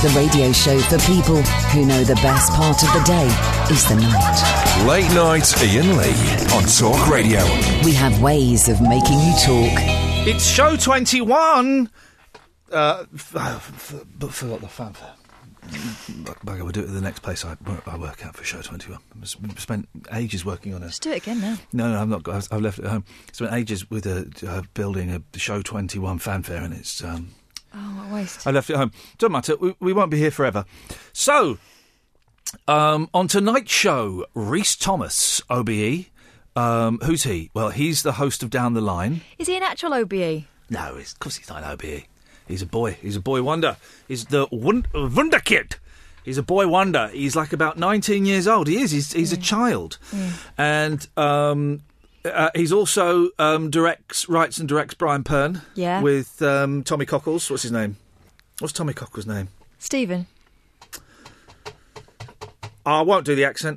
The radio show for people who know the best part of the day is the night. Late Night Ian Lee on Talk Radio. We have ways of making you talk. It's show 21. Forgot the fanfare. Bugger, we'll do it at the next place I work out for show 21. I've spent ages working on it. Just do it again now. No, I've not got. I've left it at home. Spent ages with building a show 21 fanfare, and it's. What a waste. I left it at home. Don't matter. We won't be here forever. So, on tonight's show, Rhys Thomas, OBE. Who's he? Well, he's the host of Down the Line. Is he an actual OBE? No, of course he's not an OBE. He's a boy. He's a boy wonder. He's the Wunderkid. He's a boy wonder. He's like about 19 years old. He is. He's a child. And he's also writes and directs Brian Pern. Yeah. With Tommy Cockles. What's his name? What's Tommy Cockles' name? Stephen. I won't do the accent.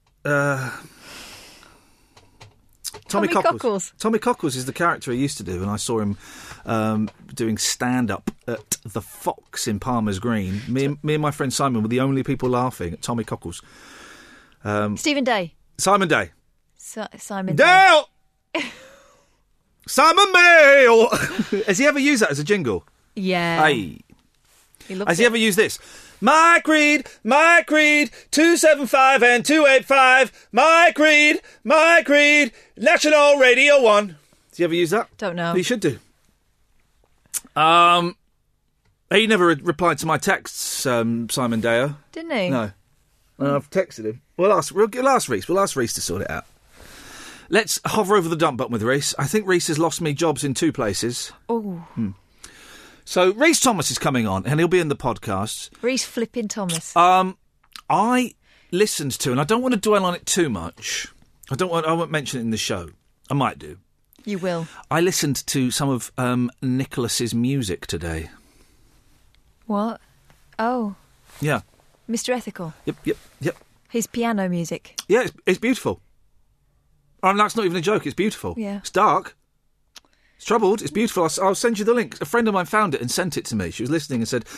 Tommy Cockles. Tommy Cockles is the character he used to do, and I saw him doing stand-up at the Fox in Palmer's Green. Me and my friend Simon were the only people laughing at Tommy Cockles. Stephen Day. Simon Day. Simon Dale! Simon Bale! Has he ever used that as a jingle? Yeah. Hey. Has he ever used this? My creed, 275 and 285. My creed, National Radio 1. Has he ever used that? Don't know. He should do. He never replied to my texts, Simon Deo. Didn't he? No. I've texted him. We'll ask Rhys. We'll ask Rhys to sort it out. Let's hover over the dump button with Rhys. I think Rhys has lost me jobs in two places. Oh. So Rhys Thomas is coming on, and he'll be in the podcast. Rhys flipping Thomas. I listened to, and I don't want to dwell on it too much. I won't mention it in the show. I might do. You will. I listened to some of Nicholas's music today. What? Oh. Yeah. Mr. Ethical. Yep. His piano music. Yeah, it's beautiful. That's not even a joke. It's beautiful. Yeah. It's dark. It's troubled. It's beautiful. I'll send you the link. A friend of mine found it and sent it to me. She was listening and said,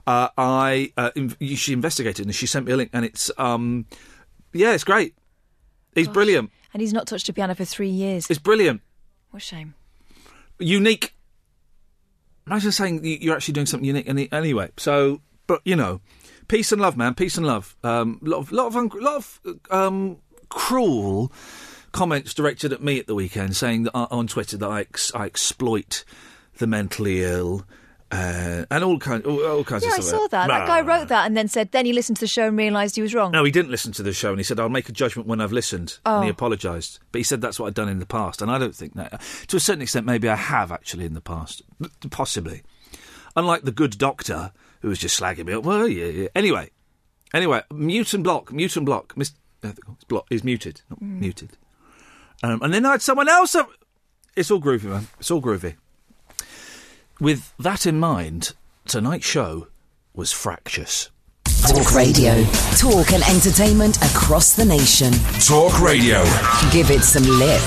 she investigated and she sent me a link. And it's, it's great. He's brilliant. And he's not touched a piano for 3 years. It's brilliant. What a shame. Unique. Imagine saying you're actually doing something unique. Anyway, so, but, peace and love, man. Peace and love. Lot of cruel comments directed at me at the weekend, saying that on Twitter that I exploit the mentally ill and all kinds of stuff. Yeah, I saw that. That guy wrote that and then said, then he listened to the show and realised he was wrong. No, he didn't listen to the show, and he said, I'll make a judgment when I've listened. And he apologised. But he said that's what I'd done in the past, and I don't think that. To a certain extent, maybe I have actually in the past. Possibly. Unlike the good doctor, who was just slagging me up. Well, yeah. Anyway, mute and block. He's muted, not muted. And then I had someone else. It's all groovy, man. It's all groovy. With that in mind, tonight's show was fractious. Talk Radio. Talk and entertainment across the nation. Talk Radio. Give it some lip.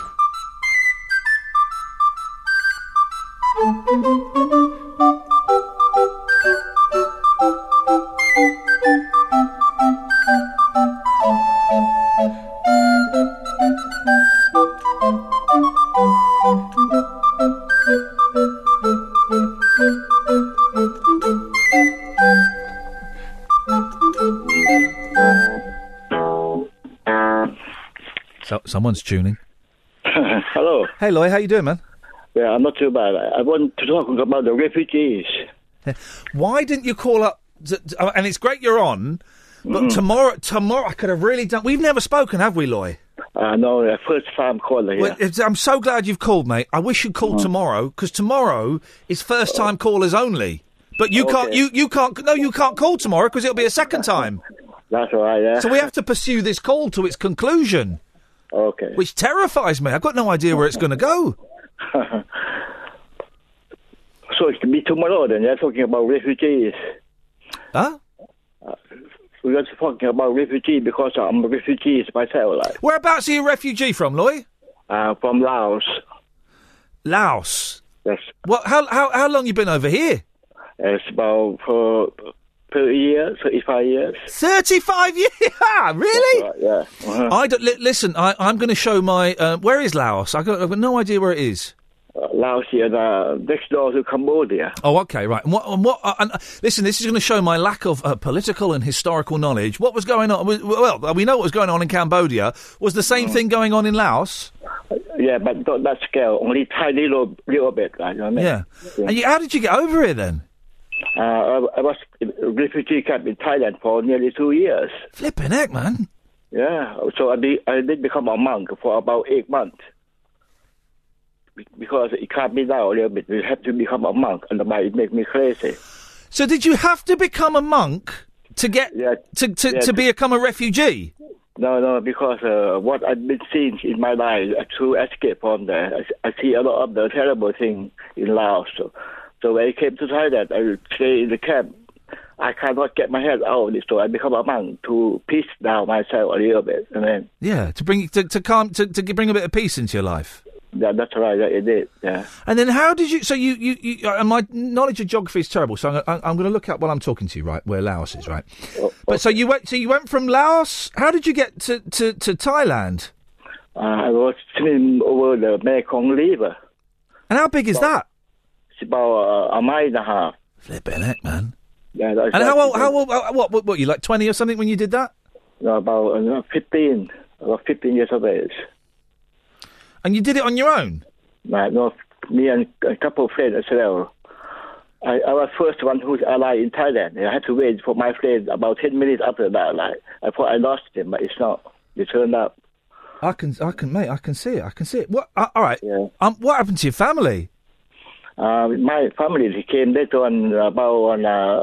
Someone's tuning. Hello. Hey, Loy, how you doing, man? Yeah, I'm not too bad. I want to talk about the refugees. Why didn't you call up? And it's great you're on, but tomorrow I could have really done. We've never spoken, have we, Loy? No, first time calling. Yeah. Well, I'm so glad you've called, mate. I wish you'd called tomorrow, because tomorrow is first time callers only. But you can't. You can't. No, you can't call tomorrow because it'll be a second time. That's all right. Yeah. So we have to pursue this call to its conclusion. Okay. Which terrifies me. I've got no idea where it's going to go. So it can be tomorrow then, you're talking about refugees. Huh? We're talking about refugees because I'm a refugee myself. Like. Whereabouts are you a refugee from, Loy? From Laos. Laos? Yes. How long you been over here? It's about for 30 years, 35 years. 35 years? Really? Right, yeah. Uh-huh. I don't, listen, I'm going to show my... where is Laos? I've got no idea where it is. Laos is next door to Cambodia. Oh, okay, right. And listen, this is going to show my lack of political and historical knowledge. What was going on? Well, we know what was going on in Cambodia. Was the same thing going on in Laos? Yeah, but not that scale. Only tiny little bit. Right, you know what I mean? Yeah. And how did you get over here then? I was in a refugee camp in Thailand for nearly 2 years. Flipping heck, man. Yeah. So I did become a monk for about 8 months. Because it calmed me down a little bit. You have to become a monk, and it made me crazy. So did you have to become a monk to get to become a refugee? No, because what I've been seeing in my life to escape from there, I see a lot of the terrible things in Laos. So when I came to Thailand, I stay in the camp. I cannot get my head out of this, so I become a monk to peace down myself a little bit. And then, yeah, to bring to bring a bit of peace into your life. Yeah, that's right. It did. Yeah. And then how did you? So you and my knowledge of geography is terrible. So I'm going to look up while I'm talking to you, right? Where Laos is, right? But so you went from Laos. How did you get to Thailand? I was swimming over the Mekong River. And how big is that? It's about a mile and a half. Flipping heck, man. Yeah. And how old? What? You like 20 or something when you did that? No, about 15. About 15 years of age. And you did it on your own? No, me and a couple of friends as well. I was the first one who's alive in Thailand. I had to wait for my friend about 10 minutes after that. I thought I lost him, but it's not. It turned up. I can see it. What? All right. Yeah. What happened to your family? My family, they came later on, about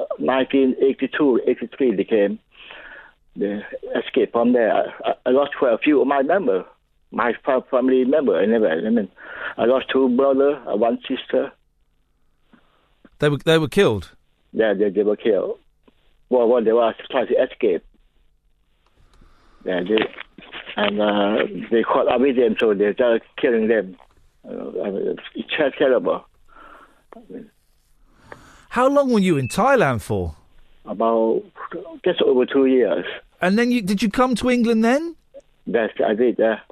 1982, 83, they came. They escaped from there. I lost quite a few of my members. My family member, I lost 2 brothers, 1 sister. They were killed? Yeah, they were killed. Well, they were trying to escape. Yeah, they caught up with them, so they started killing them. It's terrible. How long were you in Thailand for? About just over 2 years. And then did you come to England then? Yes, I did, yeah.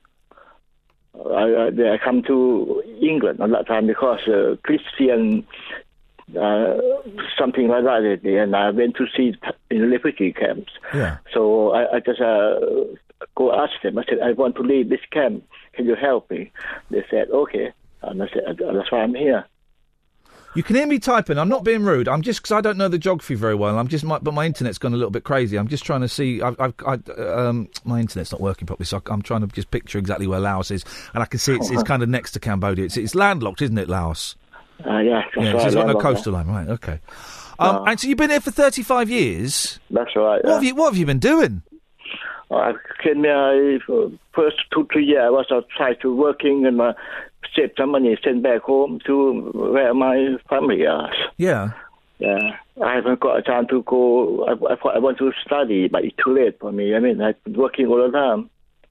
I come to England at that time because Christian, something like that, and I went to see in refugee camps. Yeah. So I just go ask them. I said, I want to leave this camp. Can you help me? They said, okay. And I said, that's why I'm here. You can hear me typing. I'm not being rude. I'm just because I don't know the geography very well. But my internet's gone a little bit crazy. I'm just trying to see. My internet's not working properly, so I'm trying to just picture exactly where Laos is, and I can see it's kind of next to Cambodia. It's landlocked, isn't it, Laos? Yeah. So it's got no coastal line, right? Okay. And so you've been here for 35 years. That's right. What have you been doing? I came here first 2-3 years. I was trying to working and save some money, send back home to where my family is. Yeah. Yeah. I haven't got a chance to go. I thought I want to study, but it's too late for me. I've been working all the time.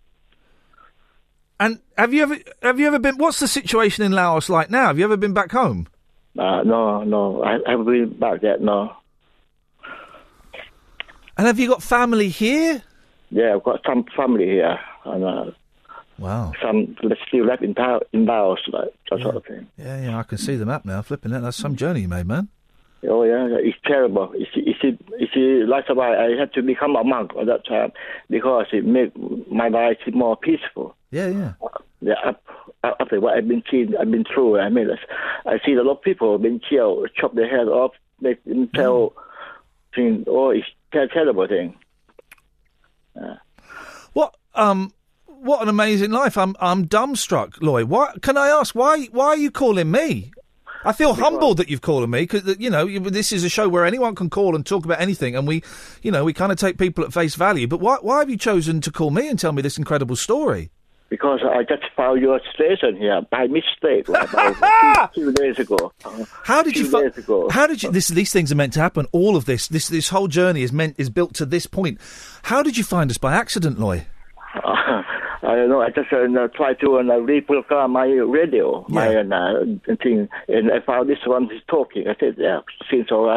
And have you ever been? What's the situation in Laos like now? Have you ever been back home? No. I haven't been back yet. No. And have you got family here? Yeah, I've got some family here, and wow, some still left in Laos, like that sort of thing. Yeah, I can see the map now. Flipping it, that's some journey you made, man. Oh yeah, it's terrible. It's like why I had to become a monk at that time because it made my life more peaceful. Yeah. After what I've been through. I see a lot of people been killed, chop their head off, make them tell things. Oh, it's a terrible thing. What an amazing life! I'm dumbstruck, Lloyd. Why can I ask why are you calling me? I feel humbled that you've called me because this is a show where anyone can call and talk about anything, and we kind of take people at face value. But why have you chosen to call me and tell me this incredible story? Because I just found your station here by mistake about 2 days ago. How did you? These things are meant to happen. All of this whole journey is built to this point. How did you find us by accident, Loy? I don't know. I just tried to reprogram my radio, my thing, and I found this one is talking. I said, yeah, seems all right.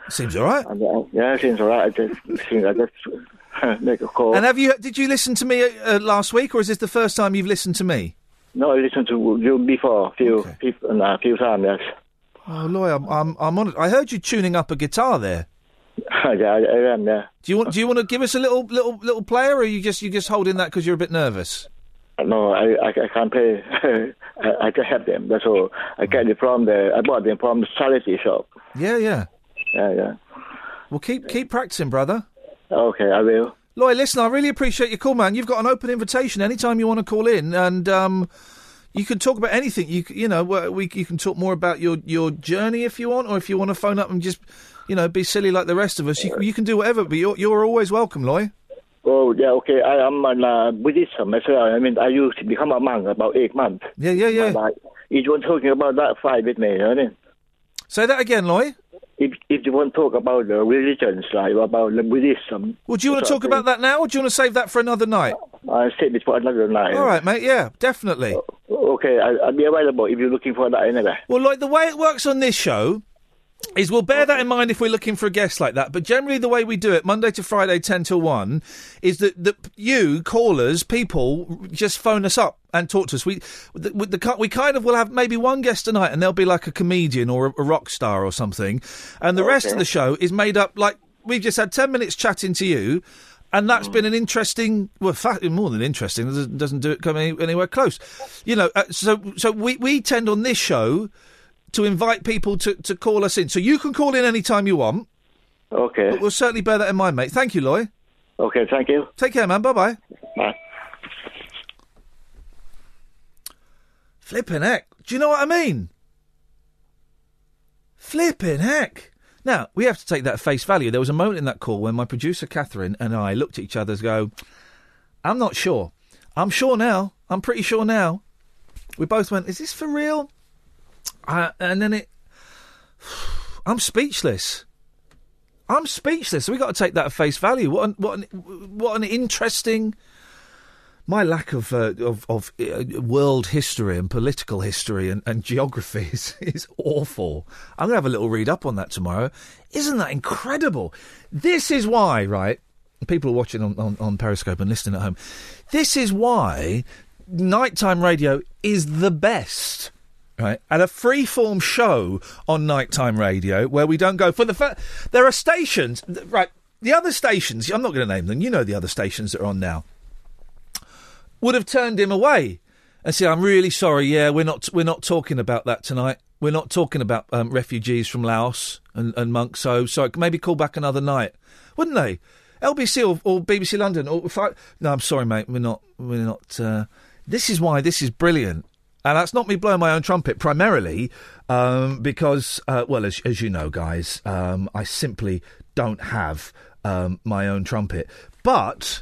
Seems all right. Yeah, seems all right. I just make a call. And did you listen to me last week, or is this the first time you've listened to me? No, I listened to you before, few times, yes. Oh, Loy, I'm on it. I heard you tuning up a guitar there. Yeah, I am. Yeah. Do you want to give us a little player, or are you just holding that because you're a bit nervous? No, I can't play. I just have them. That's all. I got it I bought them from the charity shop. Yeah. Yeah. Well, keep practicing, brother. Okay, I will. Loy, listen, I really appreciate your call, man. You've got an open invitation anytime you want to call in, and you can talk about anything. You can talk more about your journey if you want, or if you want to phone up and just, be silly like the rest of us. You can do whatever, but you're always welcome, Loy. Oh, yeah, okay. I am on Buddhism as well. I mean, I used to become a monk about 8 months. Yeah. If you want talking about that, fine with me, isn't Say that again, Loy. If you want to talk about the religions, like about the Buddhism... Well, do you want to talk about that now, or do you want to save that for another night? I'll save it for another night. All right, mate, yeah, definitely. Okay, I'll be available if you're looking for that anyway. Well, like, the way it works on this show is we'll bear that in mind if we're looking for a guest like that, but generally the way we do it, Monday to Friday, 10 till 1, is that you, callers, people, just phone us up and talk to us. We kind of will have maybe one guest tonight, and they'll be like a comedian or a rock star or something, and the rest of the show is made up, like, we've just had 10 minutes chatting to you, and that's been an interesting, well, more than interesting, it doesn't do it come anywhere close. So we tend on this show to invite people to call us in. So you can call in any time you want. Okay. But we'll certainly bear that in mind, mate. Thank you, Loy. Okay, thank you. Take care, man. Bye-bye. Bye. Flippin' heck. Do you know what I mean? Flippin' heck. Now, we have to take that at face value. There was a moment in that call when my producer, Catherine, and I looked at each other and go, I'm not sure. I'm sure now. I'm pretty sure now. We both went, is this for real? And then I'm speechless. So we got to take that at face value. What an interesting. My lack of world history and political history and geography is awful. I'm going to have a little read up on that tomorrow. Isn't that incredible? This is why, right? People are watching on Periscope and listening at home. This is why nighttime radio is the best. Right, and a free-form show on nighttime radio where we don't go for the there are stations, right? The other stations, I'm not going to name them. You know the other stations that are on now would have turned him away and said, "I'm really sorry. Yeah, we're not talking about that tonight. We're not talking about refugees from Laos and monks. So maybe call back another night, wouldn't they? LBC or BBC London or no, I'm sorry, mate. We're not. This is why this is brilliant." And that's not me blowing my own trumpet, primarily because, as you know, guys, I simply don't have my own trumpet. But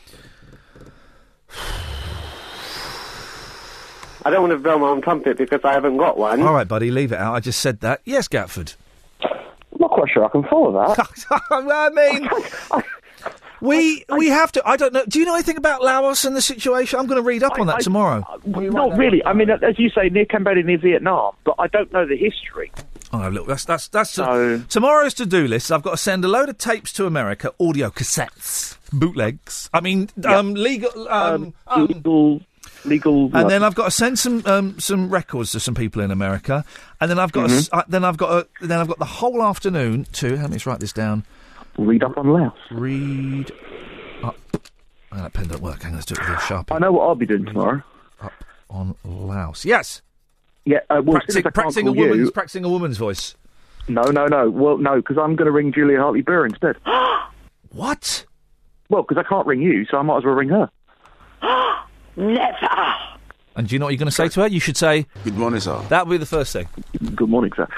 I don't want to blow my own trumpet because I haven't got one. All right, buddy, leave it out. I just said that. Yes, Gatford. I'm not quite sure I can follow that. I mean... We have to. I don't know. Do you know anything about Laos and the situation? I'm going to read up on that tomorrow. Not really. I mean, as you say, near Cambodia, near Vietnam, but I don't know the history. Oh, look, that's tomorrow's to-do list. I've got to send a load of tapes to America, audio cassettes, bootlegs. I mean, legal. And then I've got to send some records to some people in America, and then I've got the whole afternoon to. Let me just write this down. Read up on Laos. Read up. Oh, that pen don't work. Hang on, let's do it with a Sharpie. I know what I'll be doing tomorrow. Up on Laos. Yes. Yeah. Practicing a woman's voice. No. Well, no, because I'm going to ring Julia Hartley-Brewer instead. What? Well, because I can't ring you, so I might as well ring her. Never. And do you know what you're going to say to her? You should say, "Good morning, sir." That would be the first thing. Good morning, sir.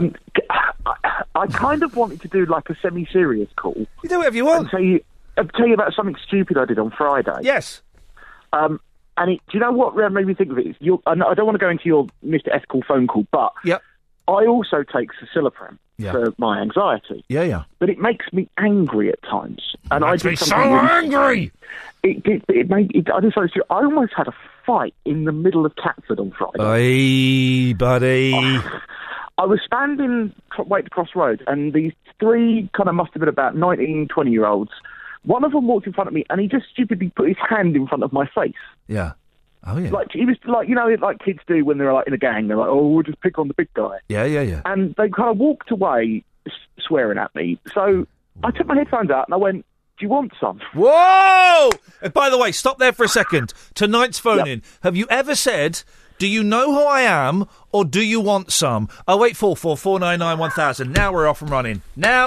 I kind of wanted to do like a semi-serious call. You do whatever you want. And tell you about something stupid I did on Friday. Yes. Do you know what made me think of it? I don't want to go into your Mr. Ethical phone call, but yep. I also take cisilopram for my anxiety. Yeah. But it makes me angry at times. And I did so angry! I almost had a fight in the middle of Catford on Friday. Hey, buddy. I was standing Wait to Cross Road, and these three kind of must have been about 19, 20-year-olds. One of them walked in front of me, and he just stupidly put his hand in front of my face. Yeah. Oh, yeah. Like, he was like, like kids do when they're like in a gang. They're like, oh, we'll just pick on the big guy. Yeah. And they kind of walked away swearing at me. So I took my headphones out and I went, do you want some? Whoa! And by the way, stop there for a second. Tonight's phone-in. Have you ever said, do you know who I am, or do you want some? 0844 499 1000. Now we're off and running.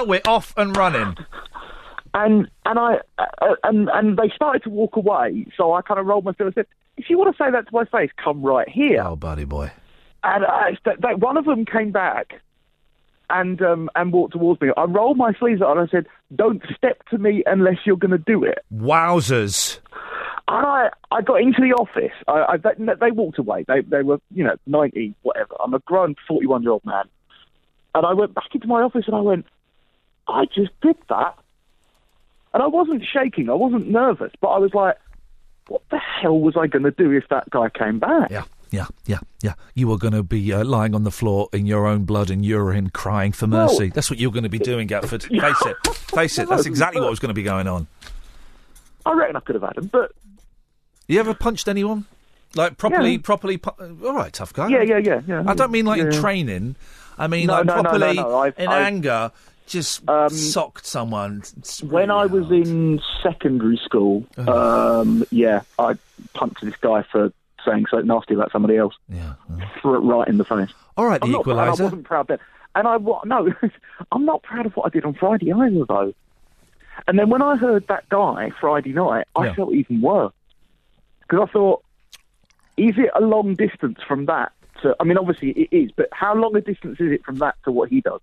And they started to walk away, so I kind of rolled my finger and said, if you want to say that to my face, come right here. Oh, buddy boy. And one of them came back and walked towards me. I rolled my sleeves up and I said, don't step to me unless you're going to do it. Wowzers. And I got into the office. They walked away. They were, 90, whatever. I'm a grown 41-year-old man. And I went back into my office and I went, I just did that. And I wasn't shaking, I wasn't nervous, but I was like, what the hell was I going to do if that guy came back? Yeah. You were going to be lying on the floor in your own blood and urine crying for mercy. Well, that's what you were going to be doing, Gatford. Face it, that's exactly what was going to be going on. I reckon I could have had him, but... You ever punched anyone? Like, properly... All right, tough guy. Yeah. I don't mean like in training. I mean properly in anger... Just socked someone. When I was in secondary school, I punched this guy for saying something nasty about somebody else. Yeah. Threw it right in the face. All right, the equaliser. I wasn't proud then. And I'm not proud of what I did on Friday either, though. And then when I heard that guy Friday night, I felt even worse. Because I thought, is it a long distance from that to... I mean, obviously it is, but how long a distance is it from that to what he does?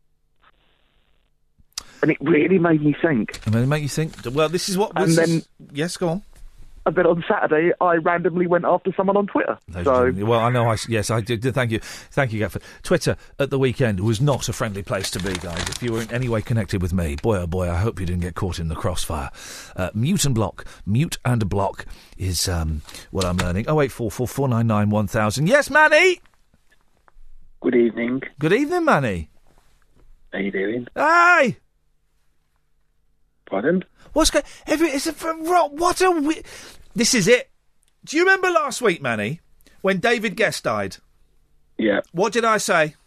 And it really made me think. Well, this is what... Yes, go on. And then on Saturday, I randomly went after someone on Twitter. Well, I know. Yes, I did. Thank you, Gatford. Twitter at the weekend was not a friendly place to be, guys. If you were in any way connected with me, boy, oh boy, I hope you didn't get caught in the crossfire. Mute and block is what I'm learning. 0844 499 1000. Yes, Manny. Good evening. Good evening, Manny. How you doing? Hey. Pardon? What's going? What a This is it. Do you remember last week, Manny, when David Guest died? Yeah. What did I say?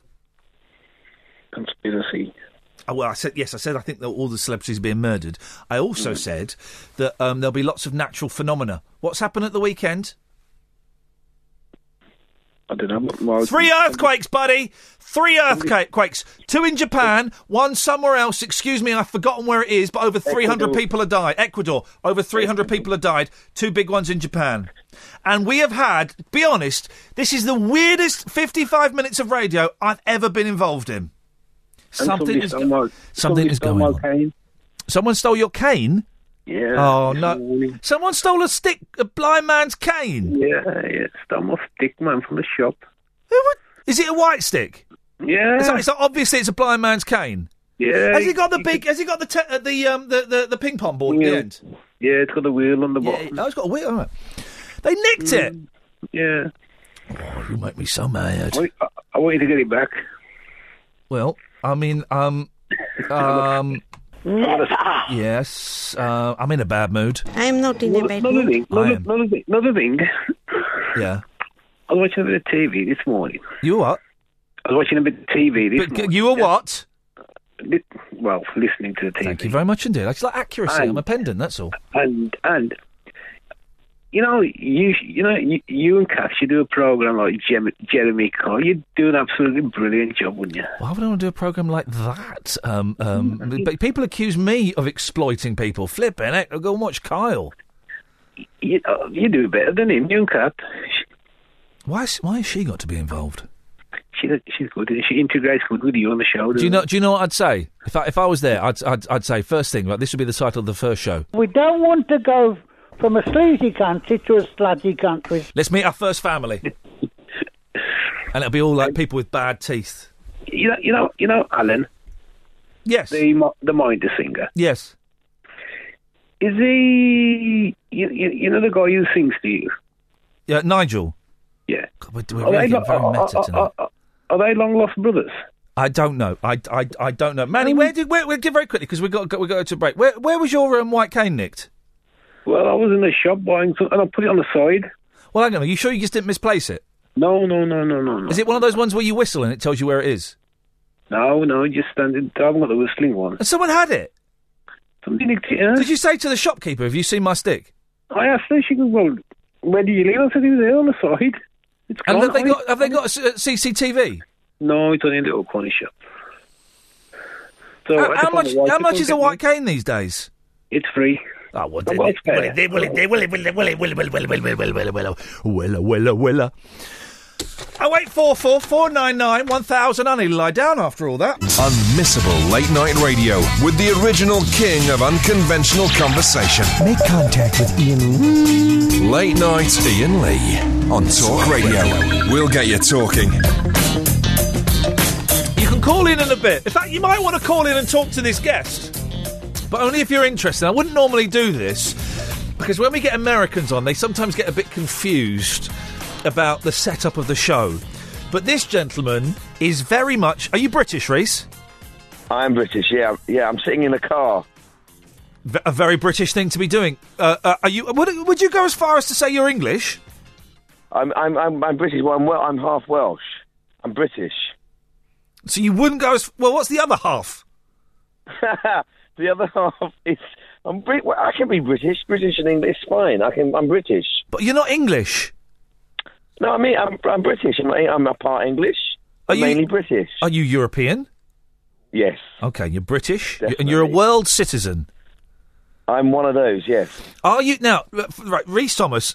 Conspiracy. Oh, well, I said I think that all the celebrities are being murdered. I also said that there'll be lots of natural phenomena. What's happened at the weekend? I don't know. 3 earthquakes, buddy! 3 earthquakes. 2 in Japan, 1 somewhere else. Excuse me, I've forgotten where it is, but over 300 people have died. Ecuador, over 300 people have died. 2 big ones in Japan. And we have had, be honest, this is the weirdest 55 minutes of radio I've ever been involved in. Something is going on. Someone stole your cane? Yeah. Oh, no. Someone stole a blind man's cane? Yeah. Stole my stick, man, from the shop. Is it a white stick? Yeah. So obviously it's a blind man's cane? Yeah. Has he got the ping pong board at the end? Yeah, it's got a wheel on the bottom. Oh, it's got a wheel, all right. They nicked it? Yeah. Oh, you make me so mad. I want you to get it back. Well, I mean, yes, I'm in a bad mood. I'm not in a bad mood. Another thing. Yeah. I was watching a bit of TV this morning. You what? I was watching a bit of TV this morning. You were what? Well, listening to the TV. Thank you very much indeed. I just like accuracy. I'm a pendant, that's all. And you and Kath, you do a programme like Jeremy Kyle. You'd do an absolutely brilliant job, wouldn't you? Why would I want to do a programme like that? But people accuse me of exploiting people. Flipping heck, I'll go and watch Kyle. You do better than him, you and Kath. Why has she got to be involved? She's good. She integrates good with you on the show. Do you know what I'd say? If I was there, I'd say first thing. This would be the title of the first show. We don't want to go from a sleazy country to a slutty country. Let's meet our first family, and it'll be all like people with bad teeth. You know, Alan. Yes. The Minder singer. Yes. Is he? You know the guy who sings to you? Yeah, Nigel. Yeah. God, we're really getting very meta tonight. Are they long lost brothers? I don't know. I don't know. Manny, we'll give very quickly because we got to go to break. Where was your white cane nicked? Well, I was in the shop buying some, and I put it on the side. Well, hang on. Are you sure you just didn't misplace it? No. Is it one of those ones where you whistle and it tells you where it is? No, just standing. I haven't got the whistling one. And someone had it? Somebody nicked it, yeah. Did you say to the shopkeeper, have you seen my stick? I asked her, she goes, well, where do you leave? I said, it was there on the side. It's gone. And have they got a CCTV? No, it's only a little corner shop. So how much is a white cane these days? It's free. Oh, well, Willa. 0844 499 1000. I need to lie down after all that. Unmissable late night radio with the original king of unconventional conversation. Make contact with Ian Lee. Late night Ian Lee on Talk Radio. We'll get you talking. You can call in a bit. In fact, you might want to call in and talk to this guest. But only if you're interested. I wouldn't normally do this because when we get Americans on, they sometimes get a bit confused about the setup of the show. But this gentleman is very much... Are you British, Reese? I'm British, yeah. Yeah, I'm sitting in a car. A very British thing to be doing. Are you? Would you go as far as to say you're English? I'm British. Well, I'm half Welsh. I'm British. So you wouldn't go as... Well, what's the other half? The other half is... I can be British. British and English, it's fine. I'm British. But you're not English. No, I mean, I'm British. I'm a part English. I'm mainly British. Are you European? Yes. Okay, you're British. Definitely. And you're a world citizen. I'm one of those, yes. Are you... Now, right, Reese Thomas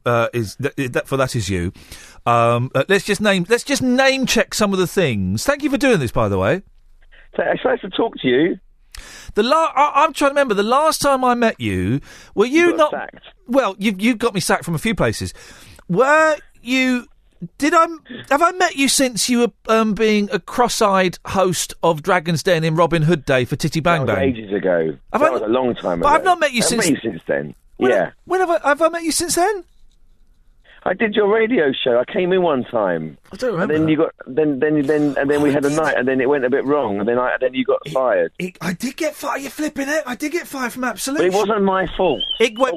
is you. Let's just name check some of the things. Thank you for doing this, by the way. It's nice to talk to you. I'm trying to remember, the last time I met you, were you not... sacked. Well, you got me sacked from a few places. Were you... Have I met you since you were being a cross-eyed host of Dragon's Den in Robin Hood Day for Titty Bang Bang? That was ages ago. That was a long time ago. But I've not met you since... I've met you since then. When have I met you since then? I did your radio show. I came in one time. I don't remember. And then you got then we had a night, and then it went a bit wrong, and then you got fired. I did get fired. You're flipping it. I did get fired from Absolute. But it wasn't my fault. It went. Oh,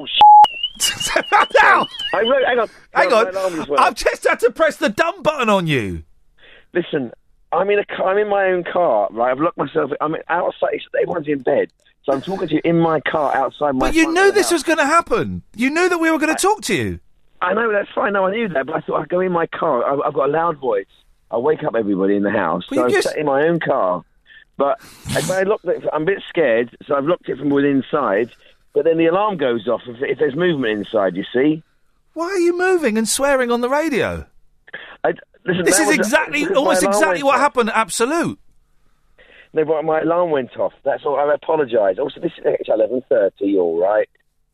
now. Hang on. I've just had to press the dumb button on you. Listen, I'm in my own car, right? I've locked myself. I'm outside. Everyone's in bed, so I'm talking to you in my car outside my. But you knew this was going to happen. You knew that we were going to talk to you. I know, that's fine. No, I knew that, but I thought I'd go in my car. I've got a loud voice. I'll wake up everybody in the house. So I'm sat in my own car. But I locked it, I'm a bit scared, so I've locked it from within inside. But then the alarm goes off if there's movement inside, you see. Why are you moving and swearing on the radio? Listen, this is almost exactly what happened at Absolute. No, but my alarm went off. That's all. I apologise. Also, this is 11:30, all right?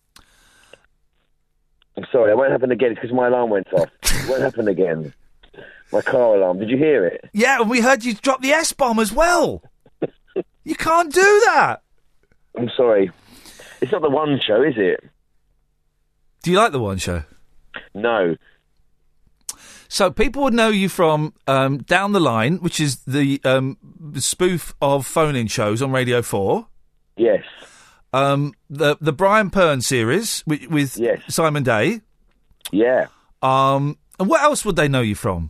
I'm sorry, it won't happen again. It's because my alarm went off. It won't happen again. My car alarm. Did you hear it? Yeah, and we heard you drop the S-bomb as well. You can't do that. I'm sorry. It's not the One Show, is it? Do you like the One Show? No. So people would know you from Down the Line, which is the spoof of phone-in shows on Radio 4. Yes. The Brian Pern series with Simon Day. Yeah. And what else would they know you from?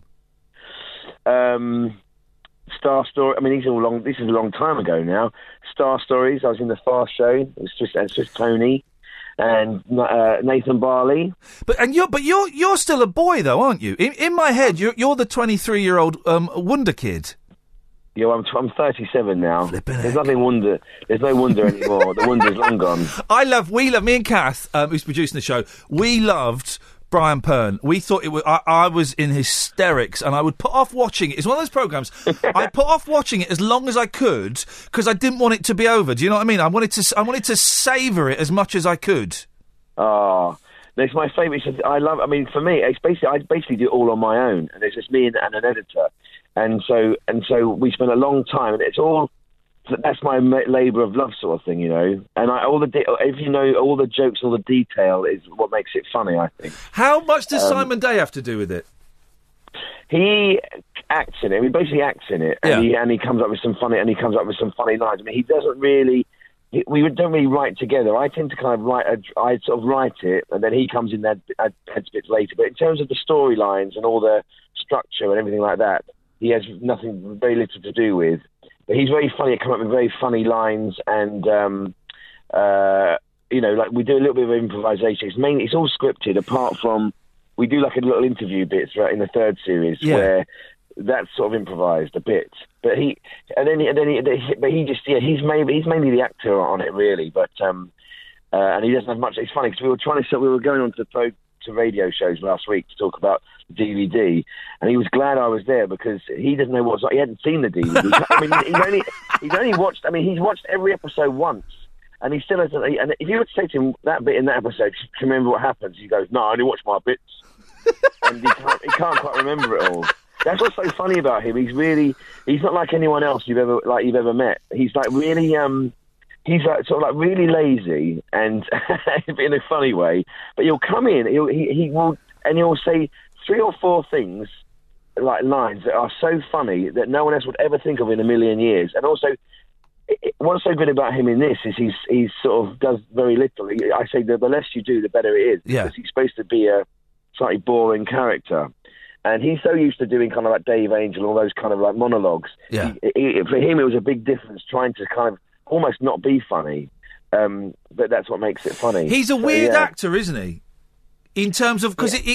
Star Story. I mean, this is a long time ago now. Star Stories. I was in the Fast Show. It was just Tony and Nathan Barley. But you're still a boy though, aren't you? In my head, you're the 23-year-old wonder kid. Yeah, I'm 37 now. There's nothing wonder. There's no wonder anymore. The wonder's long gone. We love me and Kath, who's producing the show. We loved Brian Pern. We thought it was. I was in hysterics, and I would put off watching it. It's one of those programs. I put off watching it as long as I could because I didn't want it to be over. Do you know what I mean? I wanted to savour it as much as I could. Oh. It's my favourite. I mean, for me, I basically do it all on my own, and it's just me and an editor, and so we spend a long time, and it's all. That's my labour of love sort of thing, you know. And if you know all the jokes, all the detail is what makes it funny, I think. How much does Simon Day have to do with it? He acts in it. He basically acts in it, and he comes up with some funny lines. I mean, he doesn't really. We don't really write together. I tend to kind of I sort of write it, and then he comes in there adds bits later. But in terms of the storylines and all the structure and everything like that, he has very little to do with. But he's very funny. He comes up with very funny lines, and like we do a little bit of improvisation. It's all scripted, apart from we do like a little interview bits right in the third series where that's sort of improvised a bit. But he's mainly the actor on it, really. But and he doesn't have much. It's funny because we were going on to radio shows last week to talk about the DVD, and he was glad I was there because he doesn't know he hadn't seen the DVD. I mean, he's only watched. I mean, he's watched every episode once, and he still hasn't. And if you were to say to him that bit in that episode, do you remember what happens? He goes, "No, I only watched my bits," and he can't quite remember it all. That's what's so funny about him. He's not like anyone else you've ever met. He's like really, he's like sort of like really lazy and in a funny way. But he'll come in, he'll say 3 or 4 things, like lines that are so funny that no one else would ever think of in a million years. And also, what's so good about him in this is he's sort of does very little. I say the less you do, the better it is. Yeah. Because he's supposed to be a slightly boring character. And he's so used to doing kind of like Dave Angel, all those kind of like monologues. Yeah. For him, it was a big difference trying to kind of almost not be funny. But that's what makes it funny. He's a weird actor, isn't he? In terms of... Because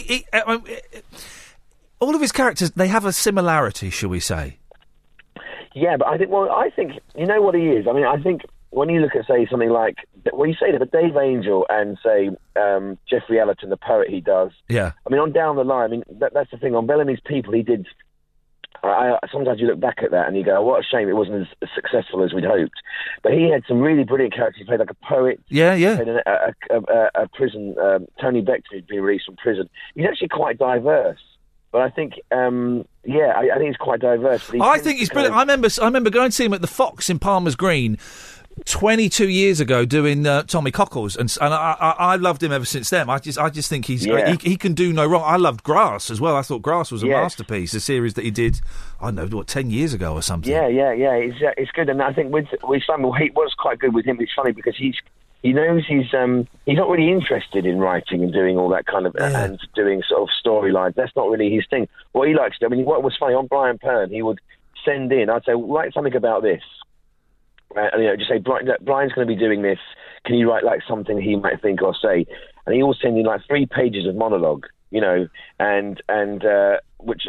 all of his characters, they have a similarity, shall we say. Yeah, but I think, you know what he is? I mean, I think when you look at, say, something like... When you say that, but Dave Angel and, say, Geoffrey Ellerton, the poet he does... Yeah. I mean, on Down the Line, I mean, that's the thing. On Bellamy's People, he did... sometimes you look back at that and you go, oh, what a shame it wasn't as successful as we'd hoped. But he had some really brilliant characters. He played like a poet. Yeah. He played a prison... Tony Bector, who'd been released from prison. He's actually quite diverse. But I think, I think he's quite diverse. I think he's brilliant. I remember going to see him at the Fox in Palmer's Green 22 years ago doing Tommy Cockles, and I loved him ever since then. I just think he can do no wrong. I loved Grass as well. I thought Grass was a masterpiece, a series that he did, I don't know, 10 years ago or something. Yeah. It's good, and I think with Simon, what's quite good with him, it's funny because he knows he's not really interested in writing and doing all that kind of and doing sort of storylines. That's not really his thing. What he likes to do, I mean, what was funny on Brian Pern, he would send in. I'd say, write something about this. And, just say, Brian's going to be doing this. Can you write like something he might think or say? And he will send in like 3 pages of monologue, and it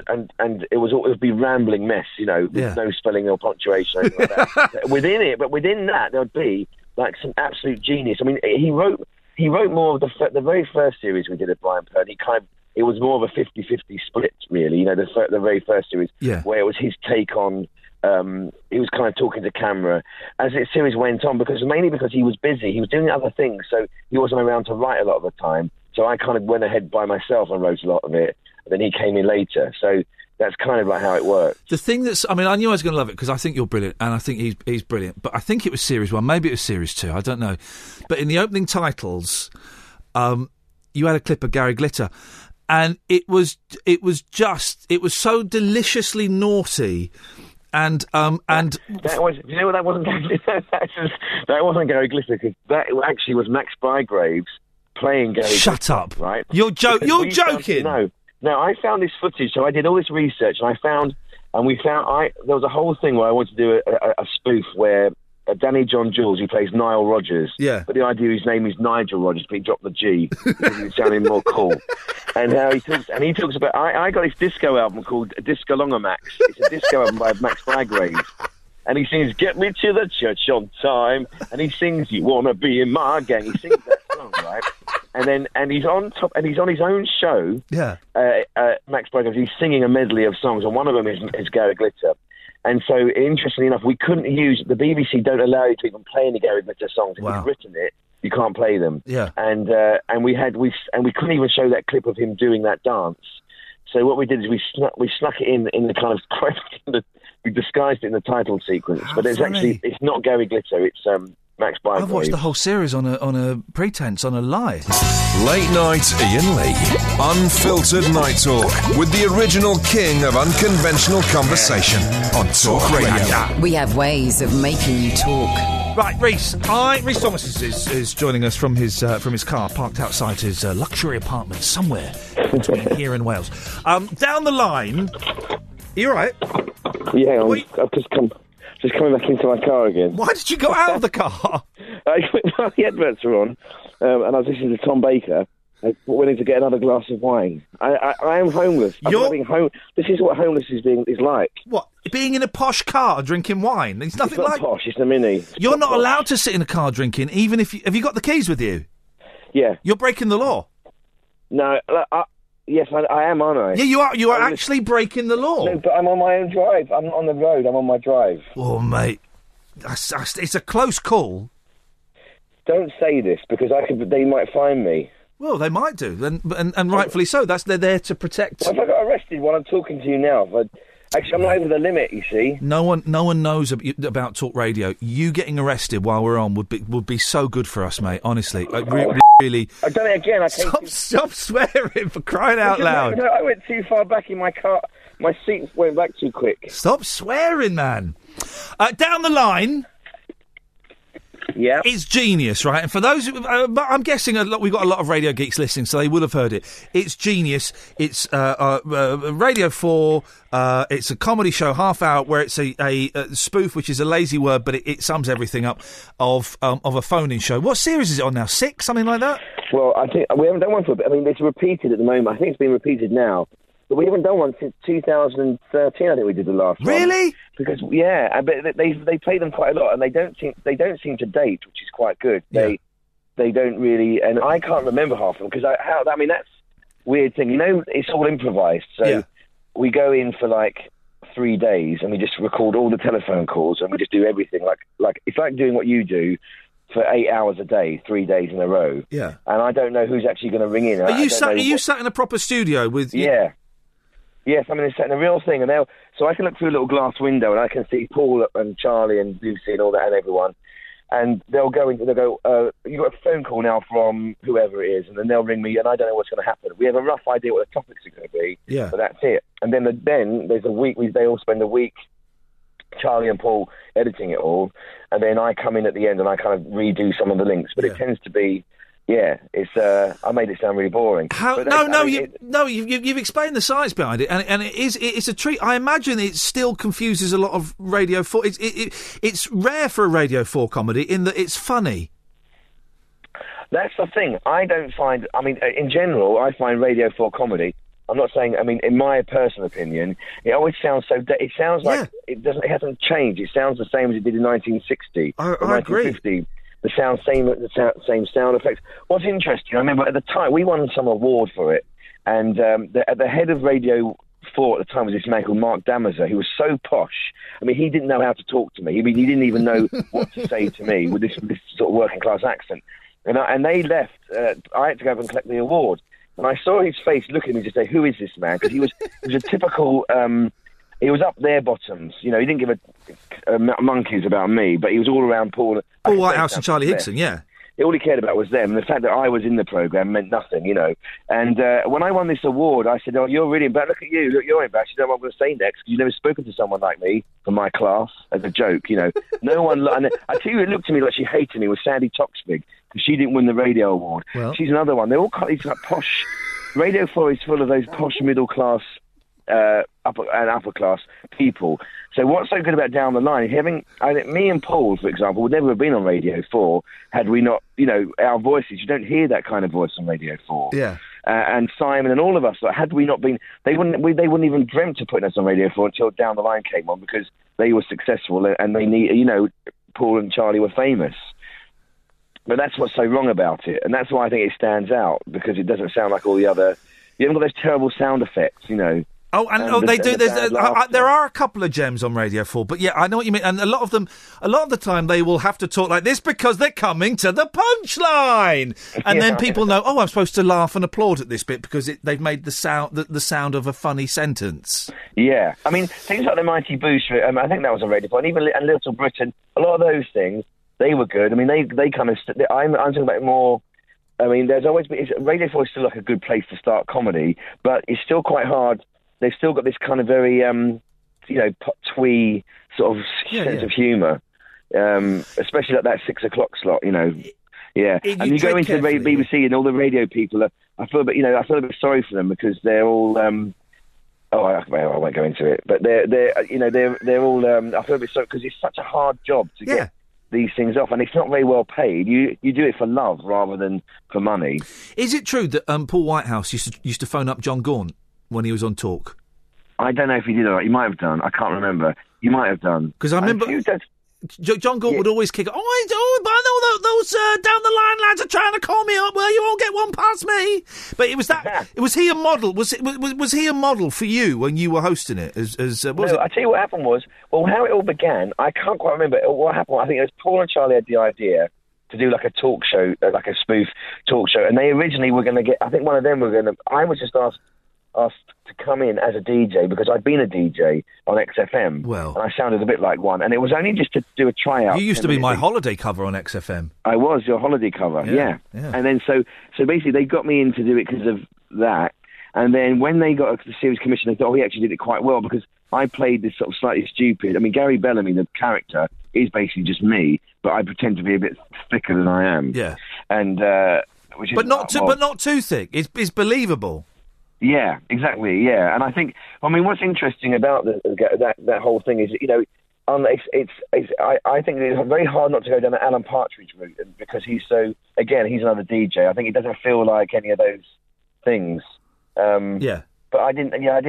would be rambling mess, with no spelling or punctuation or anything like that. within that, there would be like some absolute genius. I mean, he wrote more of the very first series we did at Brian Pern. It was more of a 50-50 split, really. The very first series, where it was his take on. He was kind of talking to camera as the series went on, mainly because he was busy. He was doing other things, so he wasn't around to write a lot of the time. So I kind of went ahead by myself and wrote a lot of it. And then he came in later. So that's kind of like how it worked. The thing I knew I was going to love it because I think you're brilliant, and I think he's brilliant. But I think it was series 1, maybe it was series 2. I don't know. But in the opening titles, you had a clip of Gary Glitter. And it was so deliciously naughty. And that was, you know what, that wasn't that wasn't Gary Glitter, because that actually was Max Bygraves playing Gary Shut Glitter, up. right? You're joking. No, I found this footage, so I did all this research, and there was a whole thing where I wanted to do a spoof where Danny John Jules, who plays Nile Rodgers, but the idea his name is Nigel Rodgers, but he dropped the G because he was sounding more cool. And how he talks about, I got his disco album called Disco Longer Max. It's a disco album by Max Bygraves. And he sings, "Get me to the church on time." And he sings, "You wanna be in my gang." He sings that song, right? And he's on top, and he's on his own show. Yeah. Max Bygraves, he's singing a medley of songs, and one of them is Gary Glitter. And so, interestingly enough, we couldn't use, the BBC don't allow you to even play any Gary Glitter songs. If you've written it, you can't play them. Yeah. And we couldn't even show that clip of him doing that dance. So what we did is we snuck it in the kind of we disguised it in the title sequence. But it's not Gary Glitter. It's Max Bygraves. I've watched the whole series on a pretense, on a lie. Late Night Ian Lee. Unfiltered Night Talk with the original king of unconventional conversation on Talk Radio. We have ways of making you talk. Right, Rhys Thomas is joining us from his car, parked outside his luxury apartment somewhere between here and Wales. Down the line, are you all right? Yeah, I've just coming back into my car again. Why did you go out of the car? The adverts were on, and I was listening to Tom Baker. I went in to get another glass of wine. I am homeless. This is what homeless is like. What? Being in a posh car drinking wine? It's nothing not like posh. It's a Mini. You're not allowed to sit in a car drinking, even if have you got the keys with you? Yeah. You're breaking the law. No. Yes, I am, aren't I? Yeah, you are. You are actually breaking the law. No, but I'm on my own drive. I'm on the road. I'm on my drive. Oh, mate, it's a close call. Don't say this because they might find me. Well, they might do, and rightfully so. They're there to protect. Well, if I got arrested while I'm talking to you now, actually, I'm not over the limit. You see, no one knows about Talk Radio. You getting arrested while we're on would be so good for us, mate. Honestly, really. I've done it again. Stop swearing, for crying out loud! No, I went too far back in my car. My seat went back too quick. Stop swearing, man. Down the line. Yeah, it's Genius, right? And for those, I'm guessing we've got a lot of radio geeks listening, so they would have heard it. It's Genius. It's Radio 4. It's a comedy show, half hour, where it's a spoof, which is a lazy word, but it sums everything up of a phone-in show. What series is it on now? 6, something like that? Well, I think we haven't done one for a bit. I mean, it's repeated at the moment. I think it's been repeated now. But we haven't done one since 2013. I think we did the last one. Really? Because but they play them quite a lot, and they don't seem to date, which is quite good. Yeah. They don't really, and I can't remember half of them because I mean that's a weird thing. You know, it's all improvised. So we go in for like 3 days, and we just record all the telephone calls, and we just do everything like it's like doing what you do. For 8 hours a day, 3 days in a row. Yeah. And I don't know who's actually going to ring in. Are you sat in a proper studio with? Yeah. Yes, I'm in a real thing, and so I can look through a little glass window, and I can see Paul and Charlie and Lucy and all that, and everyone. And they'll go, you got a phone call now from whoever it is, and then they'll ring me, and I don't know what's going to happen. We have a rough idea what the topics are going to be, but that's it. And then there's a week. They all spend a week, Charlie and Paul, editing it all, and then I come in at the end and I kind of redo some of the links. But it tends to be. Yeah, it's. I made it sound really boring. You've explained the science behind it, and it's a treat. I imagine it still confuses a lot of Radio 4. It's rare for a Radio 4 comedy in that it's funny. That's the thing. I don't find. I mean, in general, I find Radio 4 comedy. I'm not saying. I mean, in my personal opinion, it always sounds so. It sounds like it doesn't. It hasn't changed. It sounds the same as it did in 1960 or 1950. Agree. The same sound effects. What's interesting, I remember at the time, we won some award for it, and the head of Radio 4 at the time was this man called Mark Damazer, who was so posh. I mean, he didn't know how to talk to me. He didn't even know what to say to me with this sort of working-class accent. And they left. I had to go up and collect the award. And I saw his face look at me to say, who is this man? Because he was a typical... he was up their bottoms. You know, he didn't give a monkeys about me, but he was all around Paul Whitehouse and Charlie Higson, yeah. All he cared about was them, and the fact that I was in the programme meant nothing, you know. And when I won this award, I said, you're really embarrassed. Look at you. Look, you're embarrassed. You don't know what I'm going to say next, because you've never spoken to someone like me from my class as a joke, you know. No one... And I tell you, it looked to me like she hated me, was Sandy Toksvig, because she didn't win the radio award. Well, she's another one. They're all these like posh... Radio 4 is full of those posh middle-class... upper class people. So what's so good about Down the Line? Me and Paul, for example, would never have been on Radio 4 had we not, you know, our voices. You don't hear that kind of voice on Radio 4. Yeah. And Simon and all of us, had we not been, they wouldn't even dreamt of putting us on Radio 4 until Down the Line came on, because they were successful and they need, you know, Paul and Charlie were famous. But that's what's so wrong about it, and that's why I think it stands out, because it doesn't sound like all the other. You haven't got those terrible sound effects, you know. Oh, and they do. There are a couple of gems on Radio 4, but yeah, I know what you mean. And a lot of the time, they will have to talk like this because they're coming to the punchline, and then people know, I'm supposed to laugh and applaud at this bit because they've made the sound of a funny sentence. Yeah, I mean things like the Mighty Boosh. I think that was on Radio 4, and even and Little Britain. A lot of those things. They were good. I mean, they kind of. I'm talking about it more. I mean, there's always been. Radio 4 is still like a good place to start comedy, but it's still quite hard. They've still got this kind of very, twee sort of sense of humour, especially at that 6 o'clock slot. Yeah. And you go into the BBC and all the radio people. I feel a bit sorry for them because they're all. I won't go into it, but they're all. I feel a bit sorry because it's such a hard job to get these things off, and it's not very well paid. You do it for love rather than for money. Is it true that Paul Whitehouse used to phone up John Gaunt when he was on Talk? I don't know if he did or not. He might have done. I can't remember. You might have done. Because I remember John Gaunt would always kick. Those down the line lads are trying to call me up. Well, you won't get one past me. But it was that. Was he a model? Was he a model for you when you were hosting it? I tell you what happened was. Well, how it all began. I can't quite remember what happened. I think it was Paul and Charlie had the idea to do like a talk show, like a spoof talk show, and they originally were going to get. I think one of them were going to. I was just asked to come in as a DJ because I'd been a DJ on XFM. Well, and I sounded a bit like one, and it was only just to do a tryout. You used to be my holiday cover on XFM. I was your holiday cover, yeah. And then so basically they got me in to do it because of that, and then when they got the series commission, they thought, he actually did it quite well because I played this sort of slightly stupid. I mean, Gary Bellamy, the character, is basically just me, but I pretend to be a bit thicker than I am. Yeah, and but not too thick. It's believable. Yeah, exactly. Yeah, and I think, what's interesting about that whole thing is, I think it's very hard not to go down the Alan Partridge route because he's another DJ. I think it doesn't feel like any of those things. But I don't think I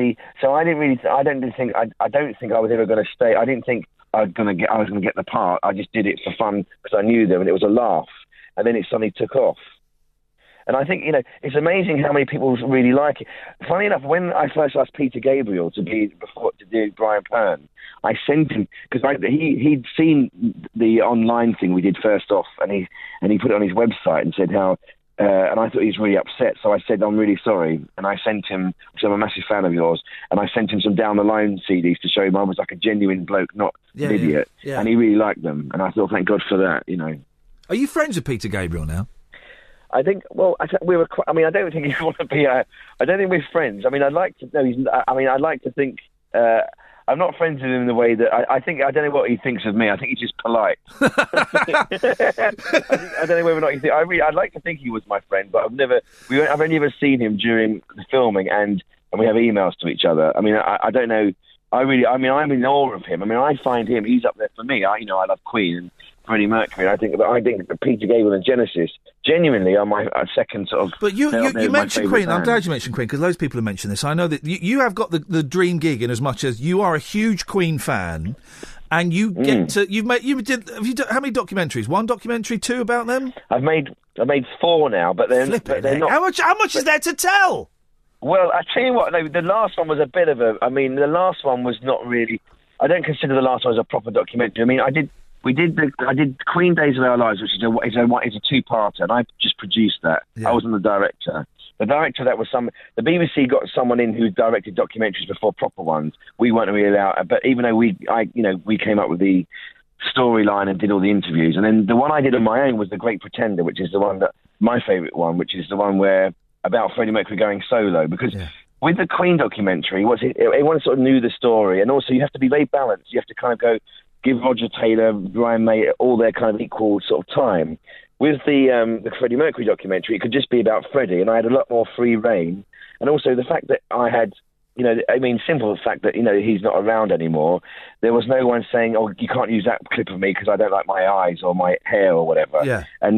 was ever going to stay. I didn't think I was going to get the part. I just did it for fun because I knew them and it was a laugh, and then it suddenly took off. And I think, it's amazing how many people really like it. Funny enough, when I first asked Peter Gabriel to do Brian Pern, I sent him, because he'd seen the online thing we did first off, and he put it on his website and said how, and I thought he was really upset, so I said, I'm really sorry. And I sent him, because I'm a massive fan of yours, and I sent him some Down the Line CDs to show him I was like a genuine bloke, not an idiot. Yeah. And he really liked them, and I thought, thank God for that, Are you friends with Peter Gabriel now? I think. Well, we were. I don't think you want to be. I don't think we're friends. I'd like to know. I'd like to think. I'm not friends with him in the way that I think. I don't know what he thinks of me. I think he's just polite. I don't know whether or not you think. I'd like to think he was my friend, but I've only ever seen him during the filming, and we have emails to each other. I don't know. I'm in awe of him. I find him. He's up there for me. I love Queen and Freddie Mercury. I think Peter Gabriel and Genesis genuinely are my second sort of. But you mentioned Queen. I'm glad you mentioned Queen because loads of people have mentioned this. I know that you have got the dream gig in as much as you are a huge Queen fan, and you get to. Have you done how many documentaries? 1 documentary, 2 about them? I've made 4 now, but they're not. How much is there to tell? Well, I tell you what, the last one was a bit of a. The last one was not really. I don't consider the last one as a proper documentary. I did Queen Days of Our Lives, which is a 2-parter, and I just produced that. Yeah. I wasn't the director. The director, that was the BBC got someone in who directed documentaries before proper ones. We weren't really allowed, but even though we came up with the storyline and did all the interviews, and then the one I did on my own was The Great Pretender, which is the one my favourite one, which is the one about Freddie Mercury going solo, because with the Queen documentary, everyone sort of knew the story, and also you have to be very balanced. You have to kind of give Roger Taylor, Brian May, all their kind of equal sort of time. With the Freddie Mercury documentary, it could just be about Freddie, and I had a lot more free reign. And also the fact that I had, simple fact that, he's not around anymore. There was no one saying, oh, you can't use that clip of me because I don't like my eyes or my hair or whatever. Yeah. And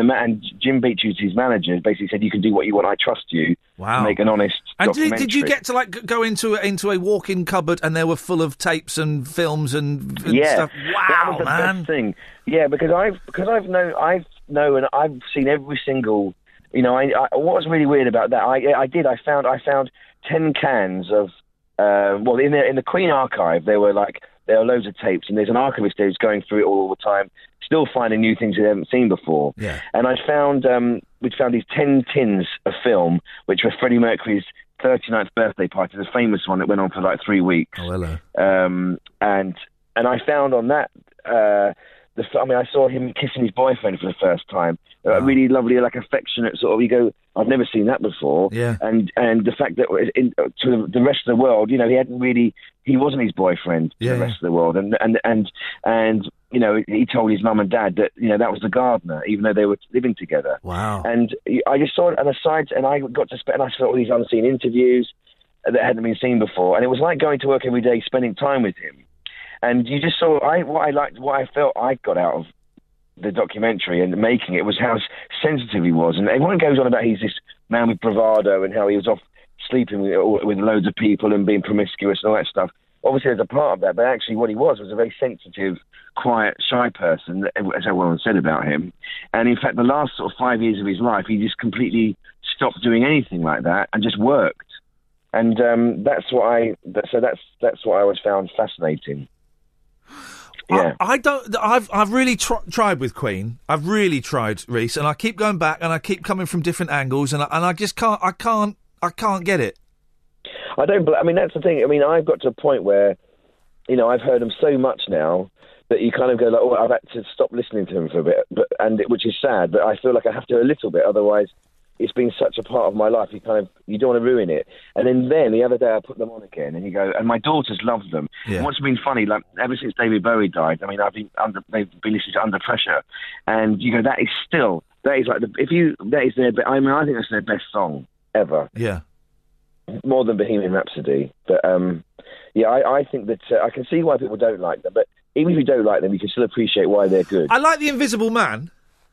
Jim Beach, who's his manager, basically said, you can do what you want, I trust you. Wow. To make an honest documentary. And did you get to go into a walk-in cupboard and they were full of tapes and films and stuff? Wow, that was the best thing. Yeah, because I've seen every single. What was really weird about that? I found 10 cans of. In the Queen archive, there are loads of tapes, and there's an archivist there who's going through it all the time, still finding new things they haven't seen before. Yeah. And we'd found these 10 tins of film, which were Freddie Mercury's 39th birthday party, the famous one that went on for 3 weeks. Oh, hello. And I found on that I saw him kissing his boyfriend for the first time. A really lovely, like, affectionate sort of. You go, I've never seen that before. Yeah. And the fact that to the rest of the world, he wasn't his boyfriend to the rest of the world, and he told his mum and dad that that was the gardener, even though they were living together. Wow. And I just saw it on the sides, and I got to spend. I saw all these unseen interviews that hadn't been seen before, and it was like going to work every day, spending time with him. And you just saw what I felt I got out of the documentary and making it was how sensitive he was. And everyone goes on about he's this man with bravado and how he was off sleeping with loads of people and being promiscuous and all that stuff. Obviously, there's a part of that, but actually what he was a very sensitive, quiet, shy person, as everyone said about him. And in fact, the last sort of 5 years of his life, he just completely stopped doing anything like that and just worked. And that's what I always found fascinating. Yeah. I've really tried with Queen. I've really tried, Rhys, and I keep going back and I keep coming from different angles, and I just can't get it. I mean, that's the thing. I mean, I've got to a point where, I've heard him so much now that you kind of go like, oh, I've had to stop listening to him for a bit, which is sad, but I feel like I have to a little bit, otherwise it's been such a part of my life, you don't want to ruin it. And then the other day I put them on again, and you go, and my daughters love them. Yeah. And what's been funny, like ever since David Bowie died, I mean, they've been listening to Under Pressure, and you go, that is like I think that's their best song ever. Yeah. More than Bohemian Rhapsody, but I think that I can see why people don't like them, but even if you don't like them, you can still appreciate why they're good. I like The Invisible Man.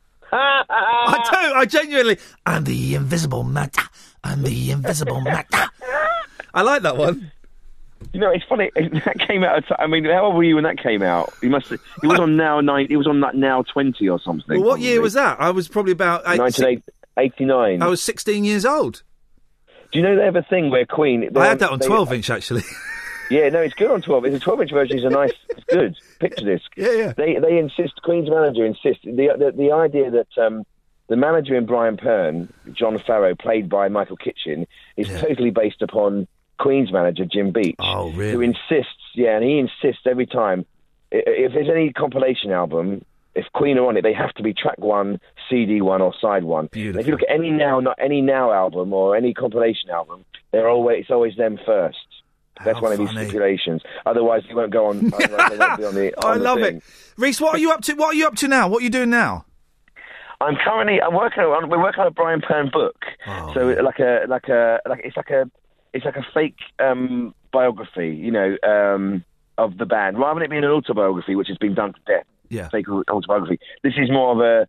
I do. I genuinely. I'm the Invisible Man. I'm the Invisible Man. I like that one. It's funny. That came out. I mean, how old were you when that came out? He was on Now 9. He was on that Now 20 or something. Well, what year was that? I was probably about 1989. I was 16 years old. Do you know they have a thing where Queen? I had that on 12-inch actually. Yeah, no, it's good on 12. It's a 12-inch version. It's good picture disc. Yeah. They insist. Queen's manager insists. The idea that the manager in Brian Pern, John Farrow, played by Michael Kitchen, is totally based upon Queen's manager Jim Beach. Oh, really? Who insists? Yeah, and he insists every time. If there's any compilation album, if Queen are on it, they have to be track 1, CD 1, or side 1. Beautiful. If you look at any Now album or any compilation album, it's always them first. That's one of these stipulations. Otherwise, you won't go on. They won't be on the. I love it, Rhys. What are you up to? What are you up to now? What are you doing now? We're working on a Brian Pern book. Oh, so it's like a fake biography, of the band, rather than it being an autobiography, which has been done to death. Yeah, fake autobiography. This is more of a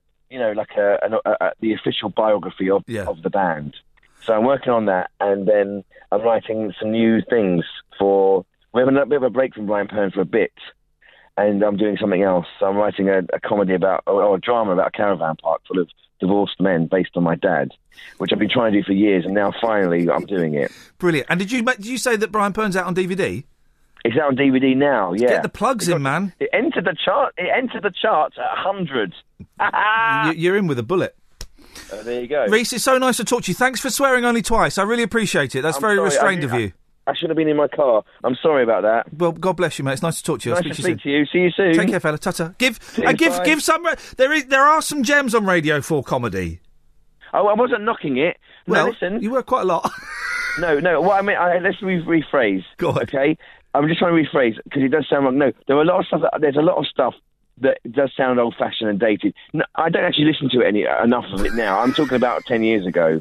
the official biography of the band. So I'm working on that, and then I'm writing some new things we're having a bit of a break from Brian Pern for a bit, and I'm doing something else. So I'm writing a comedy or a drama about a caravan park full of divorced men based on my dad, which I've been trying to do for years, and now finally I'm doing it. Brilliant. And did you say that Brian Pern's out on DVD? It's out on DVD now, yeah. Get the plugs in, man. It entered the charts at 100. You're in with a bullet. There you go. Rhys, it's so nice to talk to you. Thanks for swearing only twice. I really appreciate it. That's very restrained of you. I should have been in my car. I'm sorry about that. Well, God bless you, mate. It's nice to talk to you. Nice to speak to you. See you soon. Take care, fella. Ta-ta. Give some. There are some gems on Radio 4 comedy. Oh, I wasn't knocking it. Well, listen. You were quite a lot. No. What I mean, let's rephrase. Go on. Okay. I'm just trying to rephrase because it does sound wrong. No, there's a lot of stuff that does sound old-fashioned and dated. No, I don't actually listen to it enough of it now. I'm talking about 10 years ago.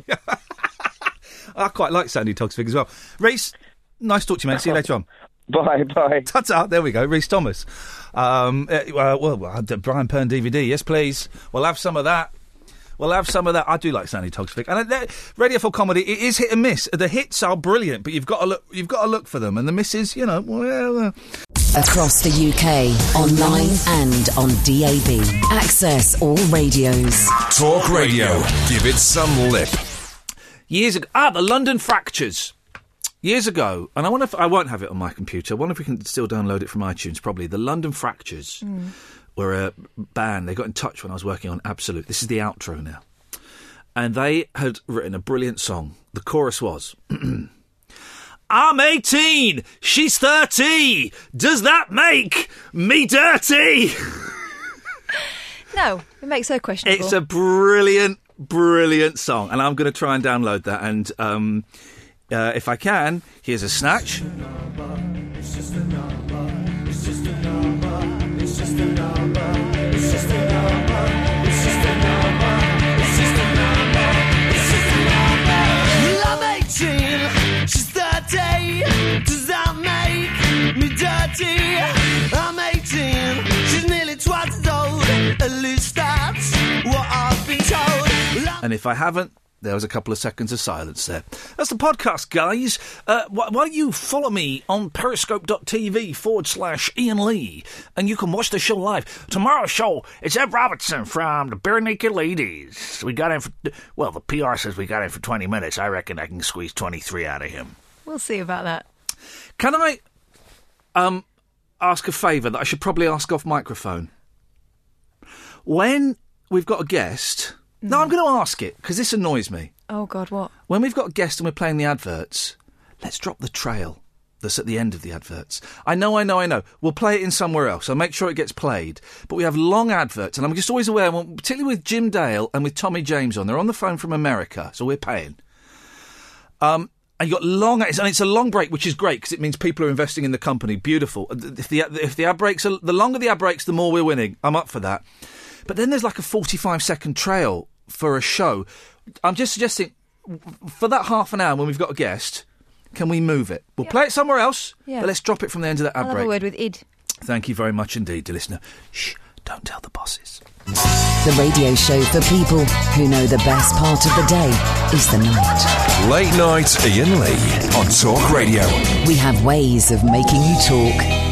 I quite like Sandy Toksvig as well. Rhys, nice to talk to you, mate. See you later on. Bye. Ta-ta. There we go. Rhys Thomas. Brian Pern DVD. Yes, please. We'll have some of that. I do like Sandy Toksvig. And Radio 4 comedy, it is hit and miss. The hits are brilliant, but you've got to look for them. And the misses, well... Across the UK, online and on DAB. Access all radios. Talk Radio. Give it some lip. Years ago... the London Fractures. Years ago, and I won't have it on my computer. I wonder if we can still download it from iTunes, probably. The London Fractures were a band. They got in touch when I was working on Absolute. This is the outro now. And they had written a brilliant song. The chorus was... I'm 18, she's 30, does that make me dirty? No, it makes her questionable. It's a brilliant, brilliant song, and I'm going to try and download that. And if I can, here's a snatch. It's just a number. It's just a number. It's just a number. It's just a number. It's just a number. It's just a number. It's just a number. Well, I'm 18. She's 30. Does that make me dirty? I'm 18. She's nearly twice as old. At least that's what I've been told. And if I haven't, there was a couple of seconds of silence there. That's the podcast, guys. Why don't you follow me on periscope.tv/Ian Lee, and you can watch the show live. Tomorrow's show, it's Ed Robertson from the Bare Naked Ladies. We got in for, well, the PR says we got in for 20 minutes. I reckon I can squeeze 23 out of him. We'll see about that. Can I ask a favour that I should probably ask off microphone? When we've got a guest... No, I'm going to ask it, because this annoys me. Oh, God, what? When we've got a guest and we're playing the adverts, let's drop the trail that's at the end of the adverts. I know. We'll play it in somewhere else. I'll make sure it gets played. But we have long adverts, and I'm just always aware, particularly with Jim Dale and with Tommy James on, they're on the phone from America, so we're paying. And you've got long... And it's a long break, which is great, because it means people are investing in the company. Beautiful. If the ad breaks... The longer the ad breaks, the more we're winning. I'm up for that. But then there's like a 45-second trail for a show. I'm just suggesting, for that half an hour when we've got a guest, can we move it? We'll play it somewhere else, but let's drop it from the end of that ad break. I'll have a word with Id. Thank you very much indeed, dear listener. Shh, don't tell the bosses. The radio show for people who know the best part of the day is the night. Late Night Ian Lee on Talk Radio. We have ways of making you talk.